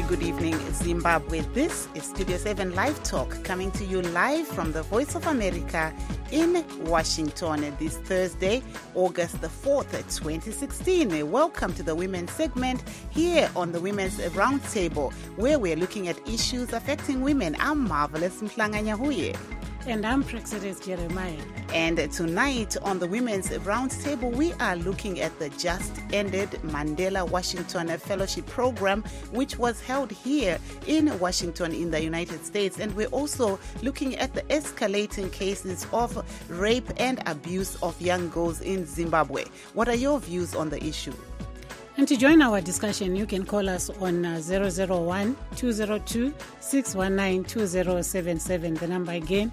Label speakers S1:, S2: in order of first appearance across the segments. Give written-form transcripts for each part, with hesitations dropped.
S1: good evening, Zimbabwe. This is Studio 7 Live Talk, coming to you live from the Voice of America in Washington this Thursday, August the 4th, 2016. Welcome to the Women's segment here on the Women's Roundtable, where we're looking at issues affecting women. I'm Marvelous Mhlanga-Nyahuye.
S2: And I'm Praxedes Jeremiah.
S1: And tonight on the Women's Roundtable, we are looking at the just-ended Mandela Washington Fellowship Program, which was held here in Washington in the United States. And we're also looking at the escalating cases of rape and abuse of young girls in Zimbabwe. What are your views on the issue?
S2: And to join our discussion, you can call us on 001-202-619-2077. The number again,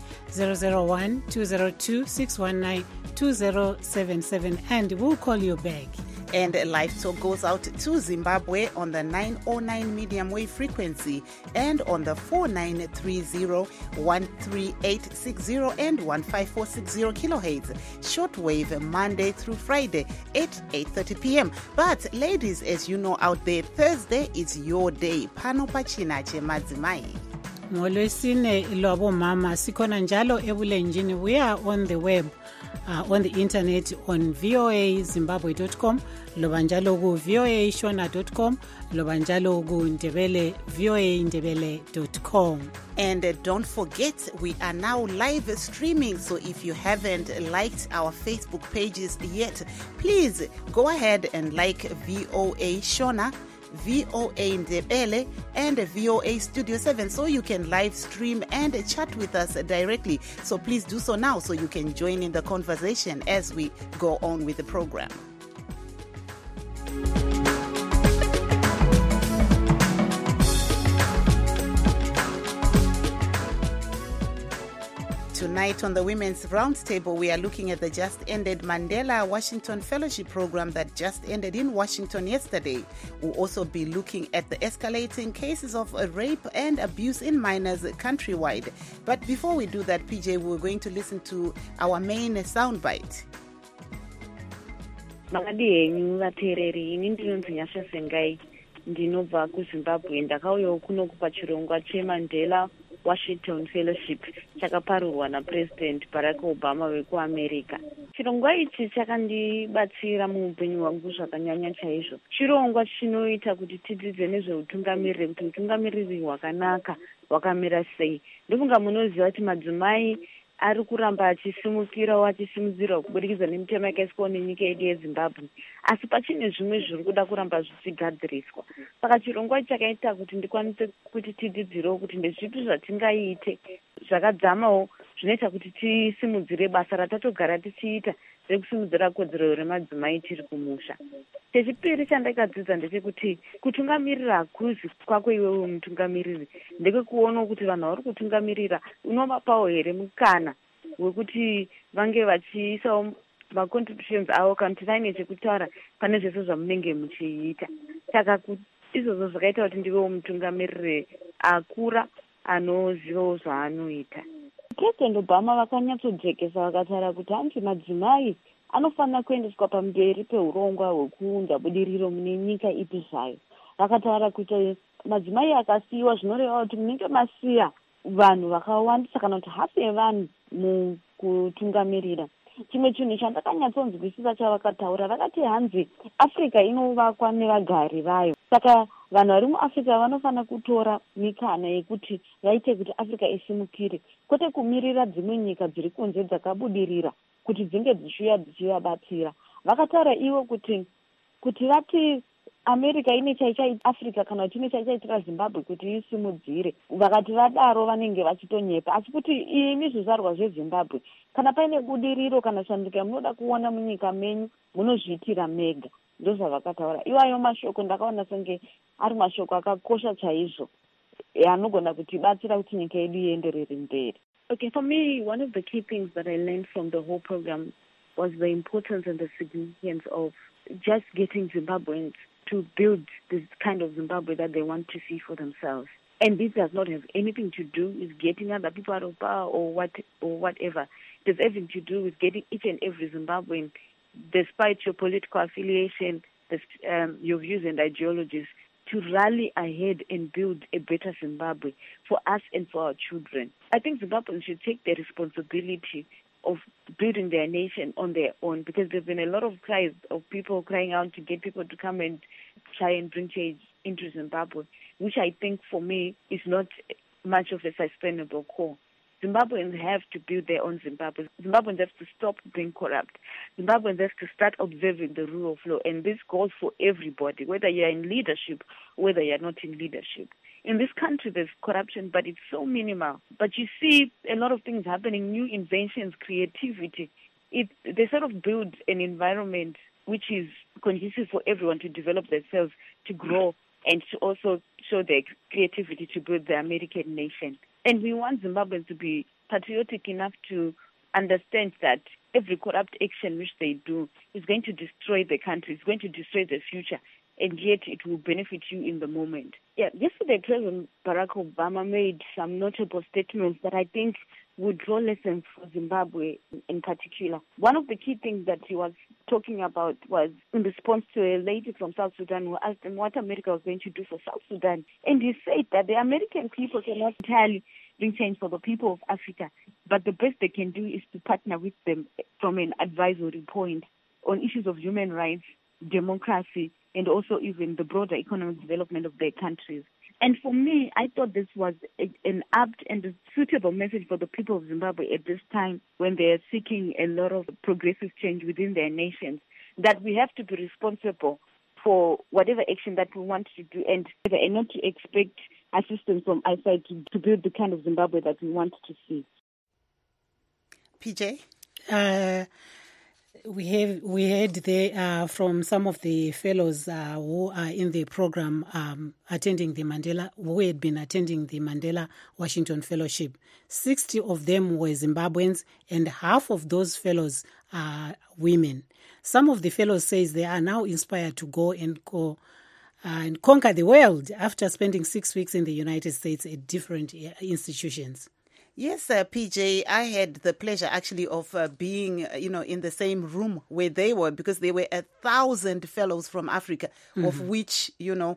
S2: 001-202-619-2077. And we'll call you back.
S1: And Live Talk goes out to Zimbabwe on the 909 medium wave frequency and on the 4930, 13860 and 15460 kilohertz. Shortwave Monday through Friday at 8:30 p.m. But ladies, as you know out there, Thursday is your day. Pano pachina chemadzimai.
S2: ngolwesine lwabo mama sikhona njalo ebulenjini. We are on the web, on the internet on voazimbabwe.com, loba njalo ku voashona.com, loba njalo ku voaindebele.com.
S1: And don't forget, we are now live streaming, so if you haven't liked our Facebook pages yet, please go ahead and like VOA Shona, VOA Indebele, and VOA Studio 7, so you can live stream and chat with us directly. So please do so now so you can join in the conversation as we go on with the program. Tonight on the Women's Roundtable, we are looking at the just-ended Mandela Washington Fellowship Program that just ended in Washington yesterday. We'll also be looking at the escalating cases of rape and abuse in minors countrywide. But before we do that, PJ, we're going to listen to our main soundbite.
S3: Makadihenyu vateereri, ini ndinonzi Nyasha Sengai, ndinobva kuZimbabwe. Ndakauyawo kuno kupa chirongwa cheMandela Washington Fellowship chakaparurwa naPresident Barack Obama wekuAmerica. Chirongwa ichi chakandibatsira muupenyu hwangu zvakanyanya chaizvo. Chirongwa chinoita kuti tidzidze nezveutungamiriri, kuti utungamiriri hwakanaka hwakamira sei. Ndofunga munoziva kuti madzimai ari kuramba achisimudzira kuburikidza nemitemo yakaiswawo nenyika yedu yeZimbabwe, asi pachine zvimwe zviri kuda kuramba zvichigadziriswa. Saka chirongwa chakaita kuti ndikwanise kuti tidzidzirewo kuti ndezvipi zvatingaite zvakadzamawo zvinoita kuti tisimudzire basa ratatogara tichiita rekusimudzira kodzero remadzimai tiri kumusha. Chechipiri chandakadzidza ndechekuti kutungamirira hakuzi kwako iwewe mutungamiriri, ndekekuona kuti vanhu vari kutungamirira unovapawo here mukana wekuti vange vachiisawo macontributions avo kana kuti vaine chekutaura pane zvese zvamunenge muchiita. Saka izvozvo zvakaita kuti ndivewo mutungamiriri akura anozivawo zvaanoita. President Obama vakanyatsojekesa vakataura kuti hanzi madzimai anofanira kuendeswa pamberi peurongwa hwekuunda budiriro mune nyika ipi zvayo. Vakataura kuti madzimai akasiyiwa zvinoreva kuti munenge masiya vanhu vakawandisa kana kuti hafu yevanhu mukutungamirira. Chimwe chinhu chandakanyatsonzwisisa chavakataura, vakati hanzi Africa inovakwa nevagari vayo. Saka vanhu vari muAfrica vanofanira kutora mikana yekuti vaite kuti Africa isimukire, kwete kumirira dzimwe nyika dziri kunze dzakabudirira kuti dzinge dzichivabatsira. Vakataura ivo kuti vati America ine chaichai Africa kana kuti ine chaichaitira Zimbabwe kuti isimudzire. Vakati vadaro vanenge vachitonyepa, asi kuti imi zvizvarwa zveZimbabwe kana paine budiriro kana shanduka munoda kuona munyika menyu munozviitira mega. Ndozvavakataura. Iwayo mashoko ndakaona senge ari mashoko akakosha chaizvo anogona kutibatsira kuti nyika yedu ienderere mberi.
S4: Okay, for me, one of the key things that I learned from the whole program was the importance and the significance of just getting Zimbabweans to build this kind of Zimbabwe that they want to see for themselves. And this does not have anything to do with getting other people out of power or whatever. It has everything to do with getting each and every Zimbabwean, despite your political affiliation, your views and ideologies, to rally ahead and build a better Zimbabwe for us and for our children. I think Zimbabweans should take the responsibility of building their nation on their own, because there's been a lot of cries of people crying out to get people to come and try and bring change into Zimbabwe, which I think for me is not much of a sustainable call. Zimbabweans have to build their own Zimbabwe. Zimbabweans have to stop being corrupt. Zimbabweans have to start observing the rule of law. And this goes for everybody, whether you're in leadership, whether you're not in leadership. In this country, there's corruption, but it's so minimal. But you see a lot of things happening, new inventions, creativity. They sort of build an environment which is conducive for everyone to develop themselves, to grow, and to also show their creativity to build the American nation. And we want Zimbabweans to be patriotic enough to understand that every corrupt action which they do is going to destroy the country, is going to destroy the future, and yet it will benefit you in the moment. Yeah, yesterday President Barack Obama made some notable statements that I think would draw lessons for Zimbabwe in particular. One of the key things that he was talking about was in response to a lady from South Sudan who asked him what America was going to do for South Sudan. And he said that the American people cannot entirely bring change for the people of Africa, but the best they can do is to partner with them from an advisory point on issues of human rights, democracy, and also even the broader economic development of their countries. And for me, I thought this was an apt and a suitable message for the people of Zimbabwe at this time when they are seeking a lot of progressive change within their nations, that we have to be responsible for whatever action that we want to do and not to expect assistance from outside to build the kind of Zimbabwe that we want to see.
S1: PJ?
S2: We heard there from some of the fellows who are in the program who had been attending the Mandela Washington Fellowship. 60 of them were Zimbabweans, and half of those fellows are women. Some of the fellows says they are now inspired to go and conquer the world after spending 6 weeks in the United States at different institutions.
S1: Yes, PJ, I had the pleasure actually of being, in the same room where they were, because there were 1,000 fellows from Africa, of which,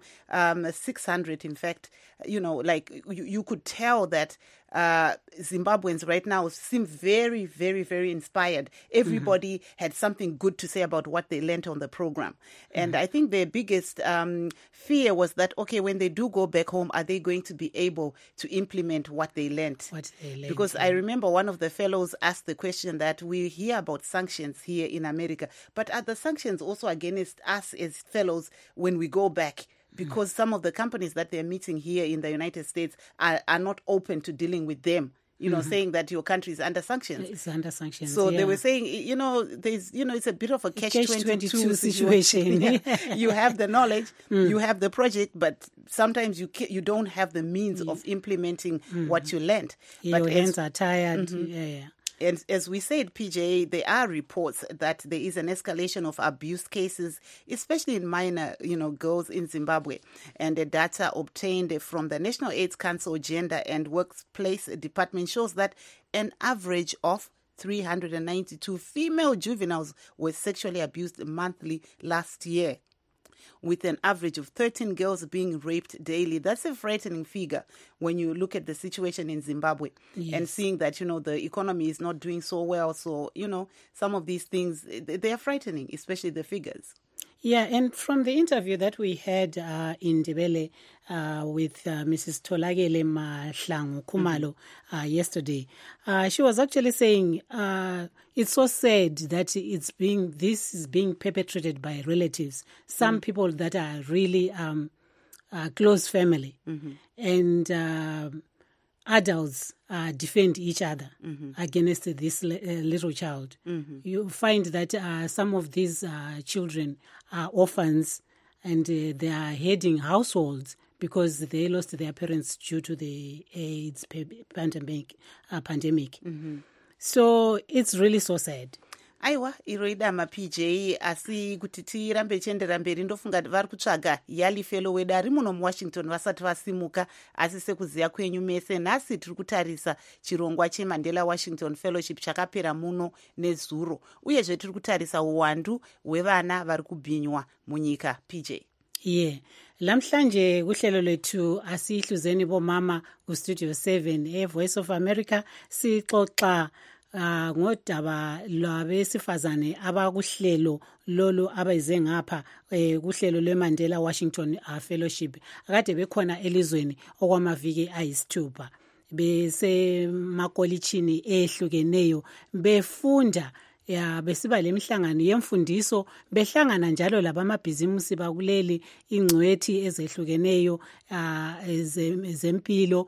S1: 600, in fact, you could tell that Zimbabweans right now seem very, very, very inspired. Everybody had something good to say about what they learned on the program. And I think their biggest fear was that, okay, when they do go back home, are they going to be able to implement what they learned? Because I remember one of the fellows asked the question that we hear about sanctions here in America, but are the sanctions also against us as fellows when we go back? Because some of the companies that they're meeting here in the United States are not open to dealing with them, saying that your country is under sanctions.
S2: It's under sanctions.
S1: So they were saying, it's a bit of a catch-22 situation. You have the knowledge, you have the project, but sometimes you don't have the means of implementing what you learned.
S2: Your hands are tired.
S1: And as we said, PJ, there are reports that there is an escalation of abuse cases, especially in minor, girls in Zimbabwe. And the data obtained from the National AIDS Council Gender and Workplace Department shows that an average of 392 female juveniles were sexually abused monthly last year, with an average of 13 girls being raped daily. That's a frightening figure when you look at the situation in Zimbabwe and seeing that, the economy is not doing so well. So, some of these things, they are frightening, especially the figures.
S2: Yeah, and from the interview that we had in Ndebele with Mrs. Tolagele Mahlangu Khumalo yesterday, she was actually saying it's so sad that this is being perpetrated by relatives, some people that are really close family, and adults defend each other against this little child. You find that some of these children are orphans, and they are heading households because they lost their parents due to the AIDS pandemic. So it's really so sad.
S1: Aiwa, iroida PJ asi kuti tirambe chendera mberi ndofunga vari kutsvaga Yali fellow wedu ari muno muWashington vasati vasimuka, asi sekuziya kwenyu mese nhasi tiri kutarisa chirongwa cheMandela Washington Fellowship chakapera muno nezuro, uyezve tiri kutarisa uwandu hwevana vari kubhinywa munyika. PJ.
S2: Lamhlanje kuhlelo lethu asihluzeni bomama ku Studio 7 Voice of America sixoxa ngodaba lwabesifazane abakuhlelo lolu abayize ngapha kuhlelo lweMandela Washington Fellowship akade bekhona elizweni okwamaviki ayisithupha besemakolitshini ehlukeneyo befunda besiba lemihlangano yemfundiso behlangana njalo labamabhizimusi bakuleli ingcwethi ezehlukeneyo zempilo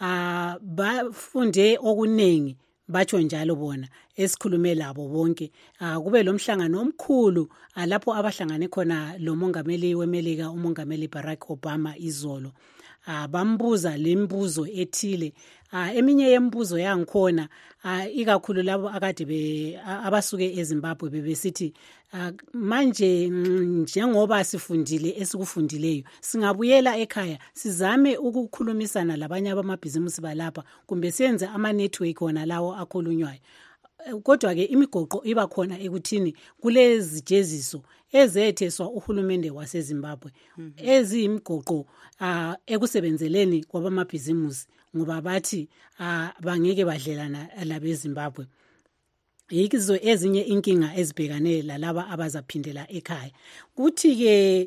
S2: bafunde okunengi batsho njalo bona esikhulume labo bonke kube lomhlangano omkhulu lapho abahlangane khona lo mongameli weMelika umongameli Barack Obama izolo bambuza lembuzo ethile eminye yembuzo yangikhona ikakhulu labo akade abasuke eZimbabwe bebesithi manje njengoba sifundile esikufundileyo singabuyela ekhaya sizame ukukhulumisana labanye abamabhizimusi balapha kumbe senze ama network wona lawo akhulunywayo kodwa ke imigoqo iba khona ekuthini kulezi jeziso ezetheswa uhulumende waseZimbabwe eziyimigoqo ekusebenzeleni kwabamabhizimusi ngoba bathi bangeke badlelana labeZimbabwe yikizo ezinye inkinga ezibhekane lalaba abazaphindela ekhaya kuthi ke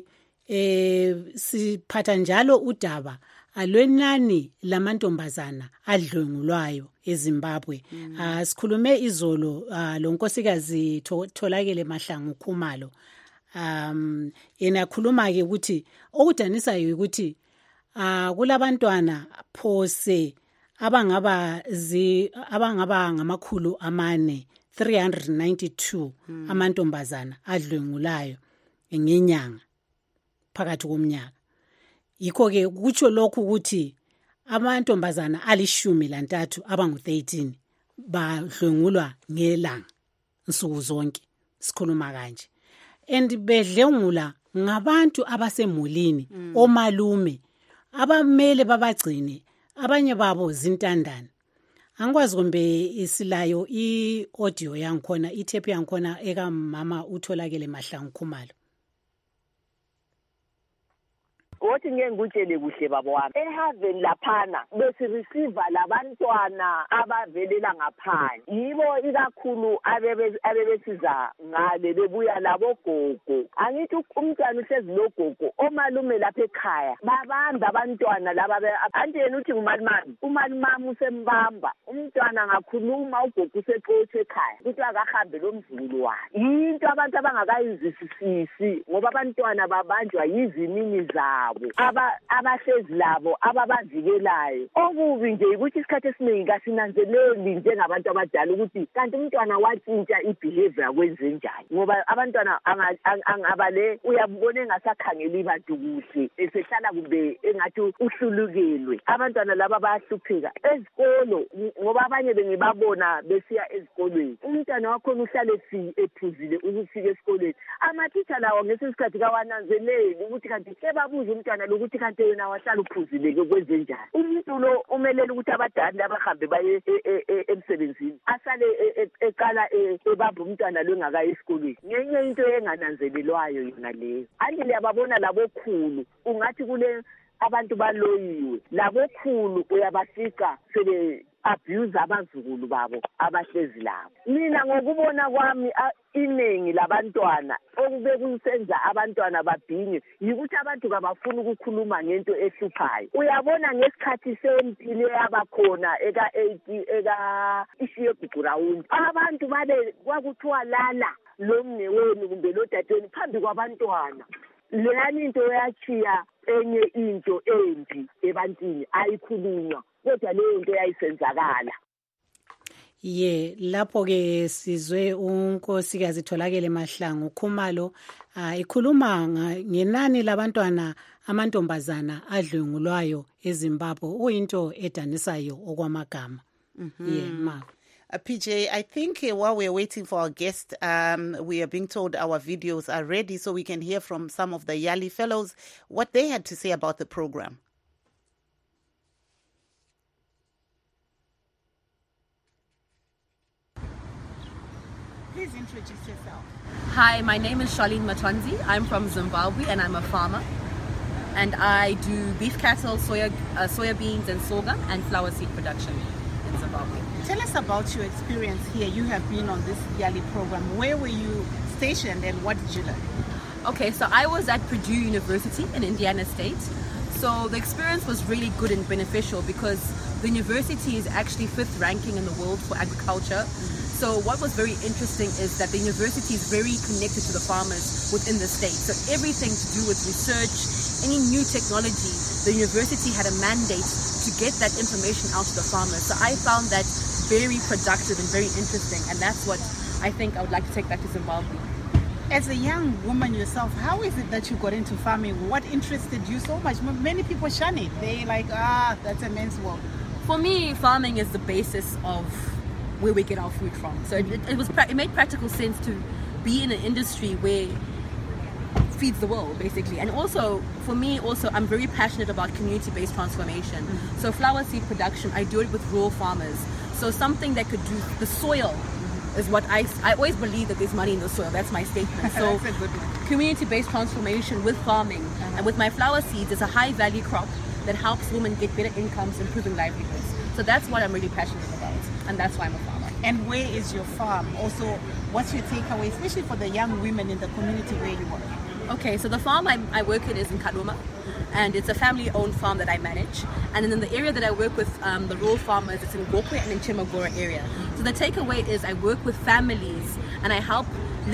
S2: siphatha njalo udaba alwenani lamantombazana adlwengulwayo eZimbabwe sikhulume izolo lo nkosikazi Tholakele Mahlangu Khumalo yena khuluma ke ukuthi okudanisayo ukuthi kulabantwana phose abangaba ngamakhulu amane 392 amantombazana adlwengulayo ngenyanga phakathi komnyaka yikho ke kutsho lokhu ukuthi amantombazana ali13 abangu13 badlwengulwa ngelanga nsuku zonke sikhuluma kanje and bedlengula ngabantu abasemulini omalume abamele babagcine abanye babo zintandane angikwazi kumbe isilayo iaudio yangikhona itape yangikhona eka mama uTholakele Mahlangu Khumalo
S5: Wothi ngeke ngutshele kuhle babo wami eheaven laphana besireceive labantwana abavelela ngaphandle yibo ikakhulu abebesiza ngale bebuya labo gogo angithi umntwana uhlezi logogo omalume lapha ekhaya babamba abantwana laba anje yena uthi umalimami usembamba umntwana ngakhuluma ugogo useqotshe ekhaya kuthi akahambe lomzulu wakhe into abantu abangakayizisisi ngoba abantwana babanjwa yizimini zabo abahlezi labo ababavikelayo okubi nje ukuthi isikhathi esiningi kasinanzeleli njengabantu abadala ukuthi kanti umntwana watshintsha ibehavior kwenze njani ngoba abantwana angabale uyabona engasakhangeli bantu kuhle esehlala kumbe engathi uhlulukelwe abantwana laba bayahlupheka ezikolo ngoba abanye bengibabona besiya ezikolweni umntwana wakho uhlale ephuzile ukufika esikolweni amatitsha lawo ngesikhathi kawananzeleli ukuthi kanti sebabuza umntwana lokuthi kanti yena wahlala uphuzile kwenze njani umuntu lo umelele ukuthi abadala abahambe baye emsebenzini asale eqala ebamba umntwana lo engakayi esikolweni ngenye into engananzelelwayo yona leyo anje liyababona labokhulu ungathi kule abantu baloyiwe labokhulu uyabafika sebe abuse abazukulu babo abahlezi labo mina ngokubona kwami iningi labantwana okube kusenza abantwana babhinge yikuthi abantu kabafuna ukukhuluma ngento ehluphayo uyabona ngesikhathi sempilo yabakhona eka ishiye gugurawundi abantu babe kwakuthiwa lala lomne wenu kumbe lodadweni phambi kwabantwana leyani into yachiya enye into embi ebantwini ayikhulunywa kodwa leyo into yayisenzakala
S2: lapho ke sizwe unkosikazi Tholakele Mahlangu Khumalo ikhuluma ngenani labantwana amantombazana adlwengulwayo eZimbabwe uyinto edanisayo okwamagama ma
S1: PJ, I think while we're waiting for our guest, we are being told our videos are ready so we can hear from some of the Yali fellows what they had to say about the program. Please introduce yourself.
S6: Hi, my name is Charlene Matwanzi. I'm from Zimbabwe and I'm a farmer. and I do beef cattle, soya beans and sorghum, and flower seed production in Zimbabwe.
S1: Tell us about your experience here. You have been on this YALI program. Where were you stationed and what did you learn?
S6: Okay, so I was at Purdue University in Indiana State. So the experience was really good and beneficial because the university is actually 5th ranking in the world for agriculture. So what was very interesting is that the university is very connected to the farmers within the state. So everything to do with research, any new technology, the university had a mandate to get that information out to the farmers. So I found that very productive and very interesting, and that's what I think I would like to take back to Zimbabwe.
S1: As a young woman yourself, how is it that you got into farming? What interested you so much? Many people shun it. They like, that's a man's work.
S6: For me, farming is the basis of where we get our food from. So it made practical sense to be in an industry where feeds the world, basically. And also, for me, I'm very passionate about community-based transformation. So flower seed production, I do it with rural farmers. So something that could do the soil is what I always believe that there's money in the soil. That's my statement. So
S1: That's a good one.
S6: Community-based transformation with farming and with my flower seeds is a high-value crop that helps women get better incomes, improving livelihoods. So that's what I'm really passionate about, and that's why I'm a farmer.
S1: And where is your farm? Also, what's your takeaway, especially for the young women in the community where you work?
S6: Okay, so the farm I work in is in Kaluma, and it's a family-owned farm that I manage. And then in the area that I work with the rural farmers, it's in Gokwe and in Chimagora area. So the takeaway is I work with families and I help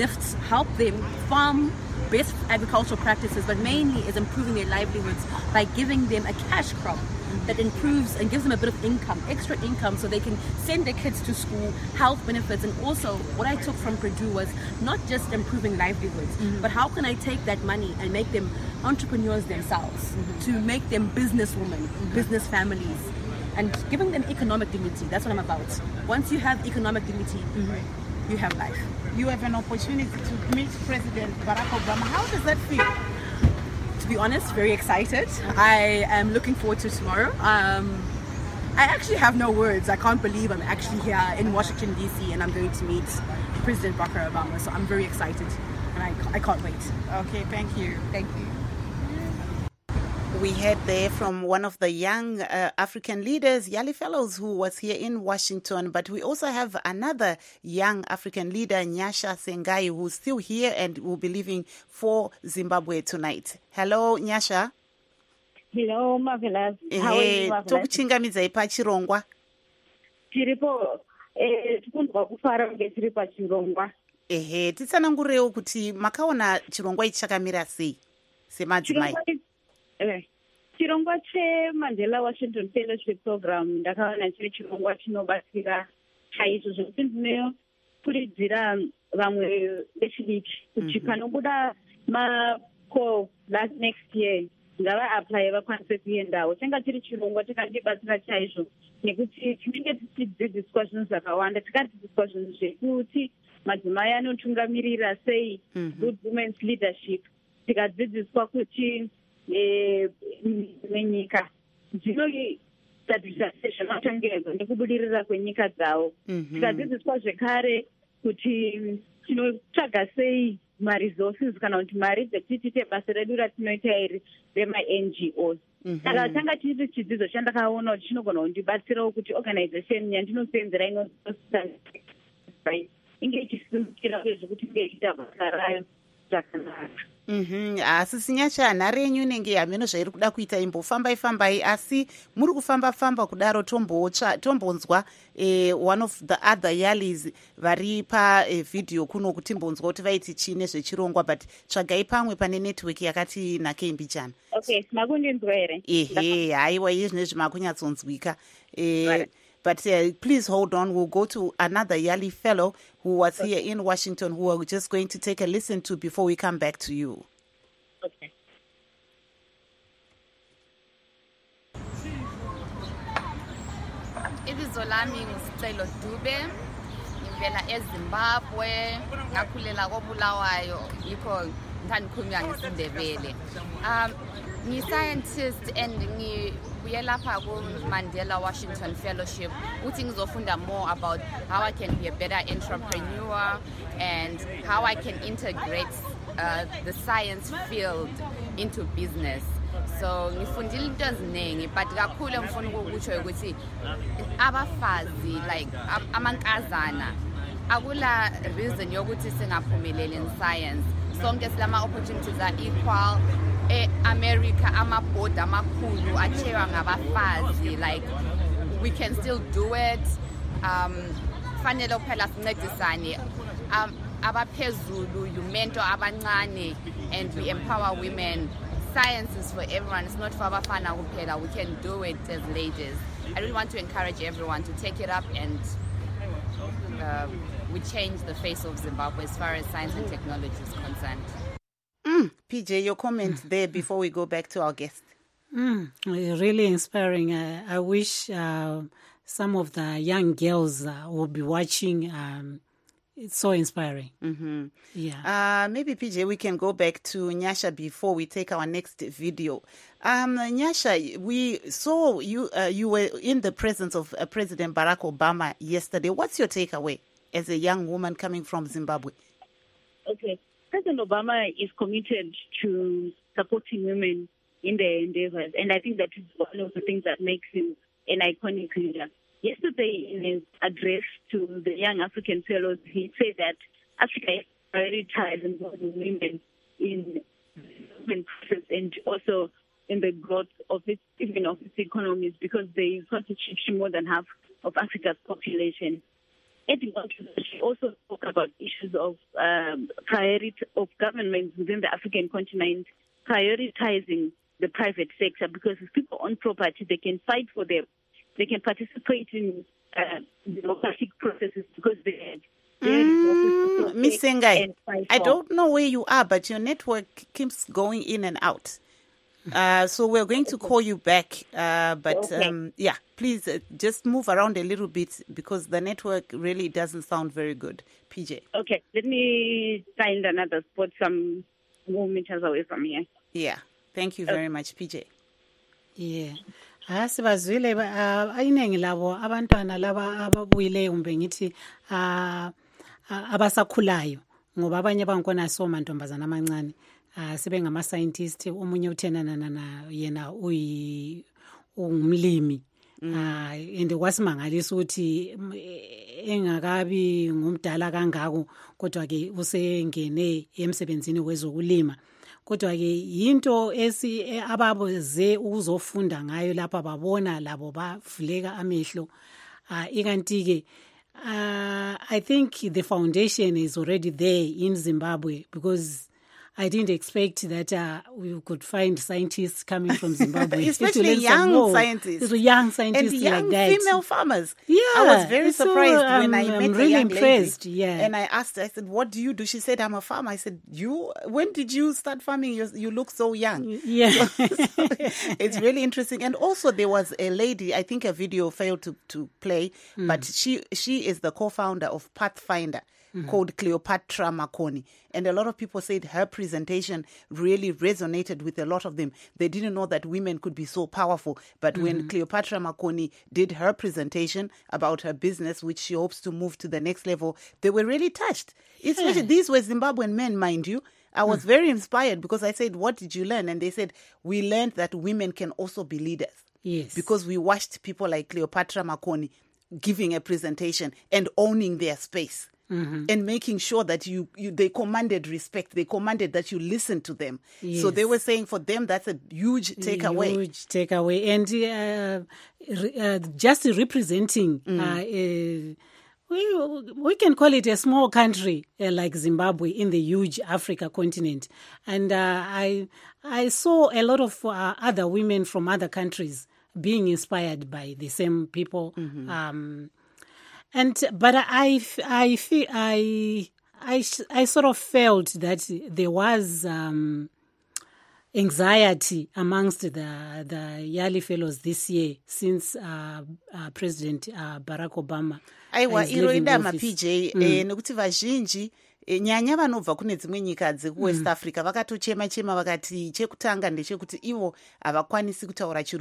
S6: them farm best agricultural practices, but mainly is improving their livelihoods by giving them a cash crop that improves and gives them a bit of income, extra income, so they can send their kids to school, health benefits. And also what I took from Purdue was not just improving livelihoods, but how can I take that money and make them entrepreneurs themselves, to make them businesswomen, business families, and giving them economic dignity. That's what I'm about. Once you have economic dignity, you have life.
S1: You have an opportunity to meet President Barack Obama. How does that feel?
S6: To be honest, very excited. I am looking forward to tomorrow. I actually have no words. I can't believe I'm actually here in Washington, D.C. and I'm going to meet President Barack Obama. So I'm very excited and I can't wait.
S1: Okay, thank you.
S6: Thank you.
S1: We heard there from one of the young African leaders, YALI Fellows, who was here in Washington. But we also have another young African leader, Nyasha Sengai, who's still here and will be leaving for Zimbabwe tonight. Hello, Nyasha.
S7: Hello, Marvelous. How are you, Marvelous?
S1: Tokuchingamidzai pachirongwa.
S7: Tiripo, tikunzwa kufara kunge tiri pachirongwa.
S1: Titsanangurewo kuti makaona chirongwa ichi chakamira sei semadzimai.
S7: Chirongwa cheMandela Washington Fellowship Program ndakaona chiri chirongwa chinobatsira chaizvo zvekuti ndinokurudzira vamwe vechidiki kuti panobuda macall next year ngava-apply vakwanise kuendawo. Changa chiri chirongwa chakandibatsira chaizvo nekuti tinenge tichidzidziswa zvinhu zvakawanda. Tikadzidziswa zvinhu zvekuti madzimai anotungamirira sei, good women's leadership. Tikadzidziswa kuti nenyika dzinotarisa sezvematongeredzwa nekubudirira kwenyika dzavo. Tikadzidziswa zvekare kuti tinotsvaga sei maresources kana kuti mari dzekuti tiite basa redu ratinoita iri rema-NGOs. Saka changa chiri chidzidzo chandakaona kuti chinogona kundibatsirawo kuti organization yandinosenzera inge ichisimukira kwezvekuti inge ichiita basa rayo zvakanaka.
S1: Asi Nyasha, nhare yenyu inenge hameno zvairi kuda kuita, imbofambai asi muri kufamba kudaro tombonzwa one of the other YALIs vari pavhidhiyo kuno kuti timbonzwa kuti vaiti chii nezvechirongwa, but tsvagai pamwe pane network yakati nakei mbichana.
S7: Okay, makundinzwa here?
S1: Haiwa, izvi zvinezvi makunyatsonzwika. But please hold on. We'll go to another YALI fellow who was here in Washington, who we're just going to take a listen to before we come back to you.
S7: Okay.
S8: Ibizo lami nguSicelo Dube, ngivela eZimbabwe, ngakhulela koBulawayo, yikho ngikhuluma ngesindebele. Ngi-scientist and ngibuye lapha ku-Mandela Washington Fellowship ukuthi ngizofunda more about how I can be a better entrepreneur and how I can integrate the science field into business. So ngifundile into eziningi, but kakhulu ngifuna ukukusho ukuthi abafazi like amankazana akula reason yokuthi singaphumeleli in science. Sonke silama opportunities are equal. America ama-board amakhulu achairwa ngabafazi, like we can still do it. Fanele kuphela sincedisane abaphezulu, you mentor abancane, and we empower women. Science is for everyone, it's not for abafana kuphela. We can do it as ladies. I really want to encourage everyone to take it up, and we change the face of Zimbabwe as far as science and technology is concerned.
S1: PJ, your comment there before we go back to our guest.
S2: Really inspiring. I wish some of the young girls will be watching. It's so inspiring.
S1: Mm-hmm.
S2: Yeah.
S1: Maybe, PJ, we can go back to Nyasha before we take our next video. Nyasha, we saw you. You were in the presence of President Barack Obama yesterday. What's your takeaway as a young woman coming from Zimbabwe?
S7: Okay. President Obama is committed to supporting women in their endeavors, and I think that is one of the things that makes him an iconic leader. Yesterday, in his address to the young African fellows, he said that Africa is prioritizing involving women in the process and also in the growth of its economies, because they constitute more than half of Africa's population. Adding on to that, she also spoke about issues of priority of governments within the African continent prioritizing the private sector, because if people own property, they can fight for them. They can participate in democratic processes because they have
S1: Miss Sengai, I don't know where you are, but your network keeps going in and out. So we're going to call you back. Yeah, please just move around a little bit because the network really doesn't sound very good. PJ.
S7: Okay, let me find another spot some more meters away from here.
S1: Yeah, thank you very much, PJ.
S2: Yeah. Sibazwile iningi labo abantwana laba ababuyileyo kumbe ngithi abasakhulayo, ngoba abanye bangkhona somantombazana amancane sebengama scientist, omunye uthenana yena ungumlimi and kwasimangalisa ukuthi engakabi ngumdala kangako kodwa ke usengene emsebenzini wezokulima. Kodwa ke yinto ababoze ukuzofunda ngayo lapha babona labo bavuleka amehlo. Ikanti ke I think the foundation is already there in Zimbabwe, because I didn't expect that we could find scientists coming from Zimbabwe.
S1: Especially young scientists.
S2: Young scientists
S1: and young
S2: like that.
S1: Female farmers.
S2: Yeah.
S1: I was very surprised when I met
S2: really
S1: a young
S2: impressed,
S1: lady.
S2: yeah.
S1: And I asked her, I said, what do you do? She said, I'm a farmer. I said, when did you start farming? You look so young.
S2: Yeah.
S1: So it's really interesting. And also there was a lady, I think a video failed to play, but she is the co-founder of Pathfinder. Called Cleopatra Makoni. And a lot of people said her presentation really resonated with a lot of them. They didn't know that women could be so powerful. But when Cleopatra Makoni did her presentation about her business, which she hopes to move to the next level, they were really touched. Especially these were Zimbabwean men, mind you. I was very inspired because I said, what did you learn? And they said, we learned that women can also be leaders.
S2: Yes.
S1: Because we watched people like Cleopatra Makoni giving a presentation and owning their space. And making sure that they commanded respect. They commanded that you listen to them.
S2: Yes.
S1: So they were saying for them that's a huge takeaway.
S2: Huge takeaway. And just representing, we can call it a small country like Zimbabwe in the huge Africa continent. And I saw a lot of other women from other countries being inspired by the same people. But I sort of felt that there was anxiety amongst the Yali fellows this year since President Barack Obama.
S1: Aiwa iroidama PJ nekuti vazhinji nyanya vanobva kune dzimwe nyika dzekuwest Africa vakatochema vakati chekutanga ndechekuti ivo havakwanisi kutaura chirungu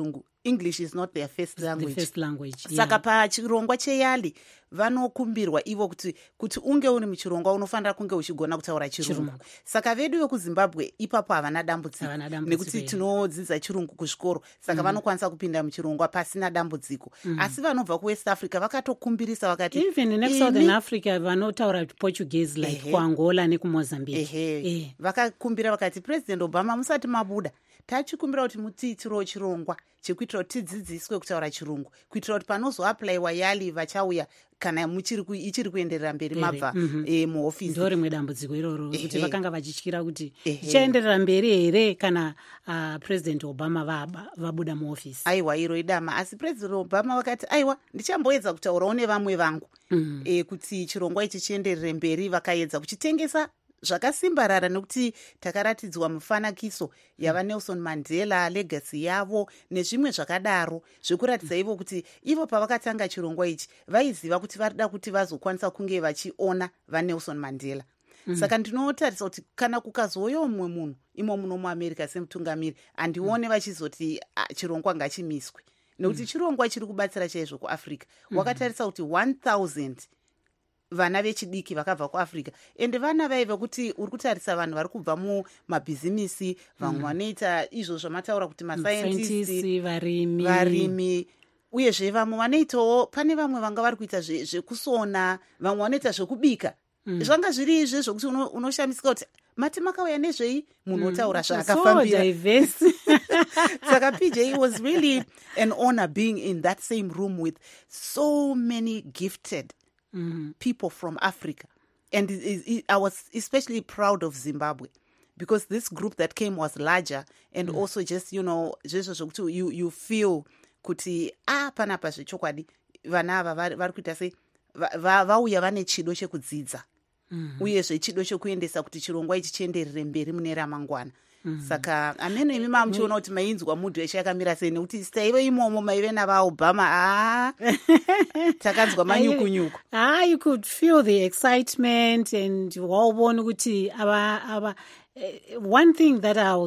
S1: English is not their first language.
S2: The first language.
S1: Saka pachirongwa cheyali vanokumbirwa ivo kuti unge uri muchirongwa unofanira kunge uchigona kutaura chirungu. Saka vedu vekuZimbabwe ipapo havana dambudziko nekuti tinodzidza chirungu kuzvikoro, saka vanokwanisa kupinda muchirongwa pasina dambudziko. Asi vanobva kuWest Africa vakatokumbirisa vakati
S2: even next Southern Africa vanotaura Portuguese like kuAngola nekuMozambique.
S1: Vakakumbira vakati President Obama musati mabuda tachikumbira kuti mutiitiro chirongwa chekuitira kuti tidzidziswe kutaura chirungu kuitira kuti panozoapplywa yali vachauya kana ichiri kuenderera mberi mabva muofisi.
S2: Ndo rimwe dambudziko iroro kuti vakanga vachityira kuti ichaenderera mberi here kana President Obama vabuda muofisi.
S1: Aiwa iro idama, asi President Obama vakati aiwa ndichamboedza kutaurawo nevamwe vangu kuti chirongwa ichi chienderere mberi. Vakaedza kuchitengesa zvakasimbarara nekuti takaratidzwa mufanakiso yava Nelson Mandela, legacy yavo nezvimwe zvakadaro zvekuratidza ivo kuti ivo pavakatanga chirongwa ichi vaiziva kuti varida kuti vazokwanisa kunge vachiona vaNelson Mandela. Saka ndinotarisa kuti kana kukazouyawo mumwe munhu imo muno muAmerica semutungamiri handione vachizoti chirongwa ngachimiswe nekuti chirongwa chiri kubatsira chaizvo kuAfrica. Wakatarisa kuti 1000 vana vechidiki vakabva kuAfrica ende vana vaiva kuti uri kutarisa vanhu vari kubva mumabhizimisi, vamwe vanoita izvo zvamataura kuti mascientists, varimi uyezve vamwe vanoitawo, pane vamwe vanga vari kuita zvekusona, vamwe vanoita zvekubika. Zvanga zviri izve zvokuti unoshamisika kuti mati makauya nezvei munhu otaura zvaakafambira. Saka PJ, was really an honor being in that same room with so many gifted people from Africa. And I was especially proud of Zimbabwe because this group that came was larger and also just, you feel kuti panapa zvechokwadi vana ava vari kuita sei vauya vane chido chekudzidza uyezve chido chekuendesa kuti chirongwa ichi chienderere mberi mune ramangwana. Saka ameno imi mamuchiona kuti mainzwa mudhu weshe yakamira sei nekuti saivo imomo maive navaobama takanzwa manyukunyuku.
S2: You could feel the excitement and waubona kuti one thing that I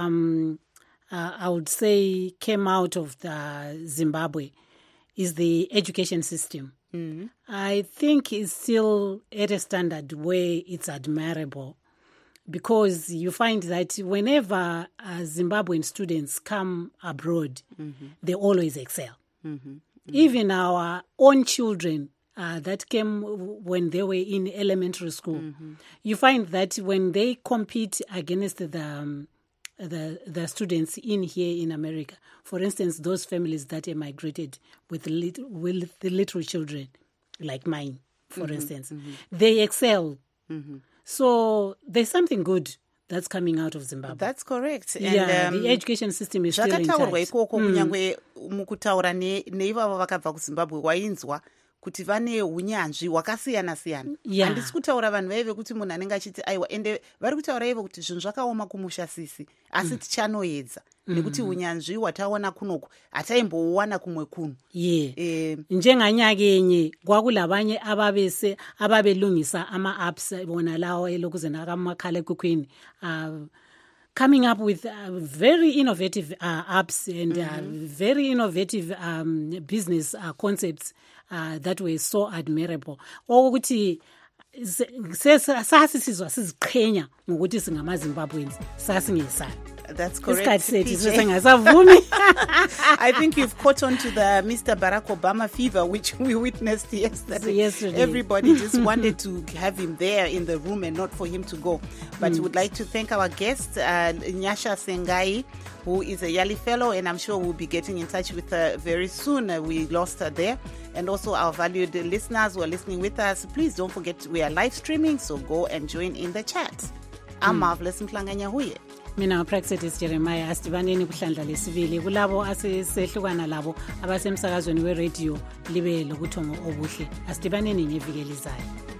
S2: would say came out of the Zimbabwe is the education system. I think it's still at a standard where it's admirable. Because you find that whenever Zimbabwean students come abroad, they always excel. Even our own children that came when they were in elementary school, you find that when they compete against the students in here in America, for instance, those families that emigrated with the little children, like mine, for instance, they excel. So there's something good that's coming out of Zimbabwe.
S1: That's correct.
S2: And the education system is still intact.
S1: Zvakataurwa ikoko kunyangwe mukutaura neivavo vakabva kuZimbabwe wainzwa kuti vane unyanzvi hwakasiyana-siyana. Handisi kutaura vanhu vaive kuti munhu anenge achiti aiwa, ende vari kutaura ivo kuti zvinhu zvakaoma kumusha sisi asi tichanoedza nekuti unyanzvi hwataona kunoku hataimbouwana kumwe kunhu.
S2: Njenganyakenye kwakulavanye ababelungisa ama-apps bona lawo elokuze nakamakhala ekhukhwini coming up with very innovative apps and very innovative business concepts that were so admirable. Okuthi sasisizwa siziqhenya ngokuthi singamaZimbabweans sasingesayo.
S1: That's correct.
S2: I
S1: think you've caught on to the Mr. Barack Obama fever, which we witnessed yesterday. Everybody just wanted to have him there in the room and not for him to go. But we would like to thank our guest, Nyasha Sengai, who is a Yali Fellow, and I'm sure we'll be getting in touch with her very soon. We lost her there. And also our valued listeners who are listening with us, please don't forget we are live streaming, so go and join in the chat. I'm Marvelous Mhlanganya Huye.
S2: Mina Praxetis Jeremiah asidibaneni kuhlandla lesibili kulabo asesehlukana labo abasemsakazweni weRadio libe lokuthongo obuhle asidibaneni ngeviki elizayo.